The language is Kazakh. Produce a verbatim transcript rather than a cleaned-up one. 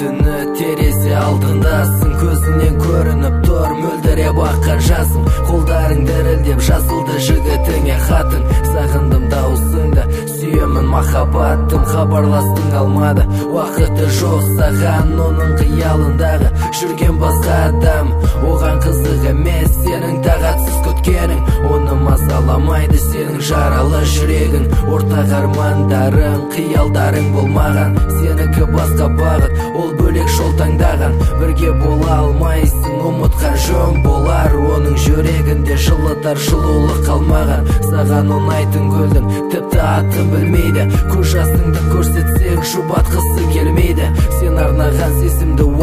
түні терезе алдындасың, көзінен көрініп тұр мөлдіреп аққан жасың, қолдарың дірілдеп жазылды жігітіңе хатың. Сағындым дауысыңды, сүйемін махаббаттым, хабарластың алмады, уақыты жоқ саған оның қиялындағы жүрген басқа адам. Оған қызық емес сенің тағатсыз күткенің, оны мазаламайды сенің жаралы жүрегің. Ортақ армандарың, қиялдарың болмаған, сенікі басқа бағыт, ол бөлек жол таңдаған. Бірге бола алмайсың, ұмытқан жөн болар, оның жүрегінде жылытар жылулық қалмаған. Саған ұнайтын гүлдің тіпті атын білмейді, көз жасыңды көрсетсең жұбатқысы келмейді. Сен арнаған сезімді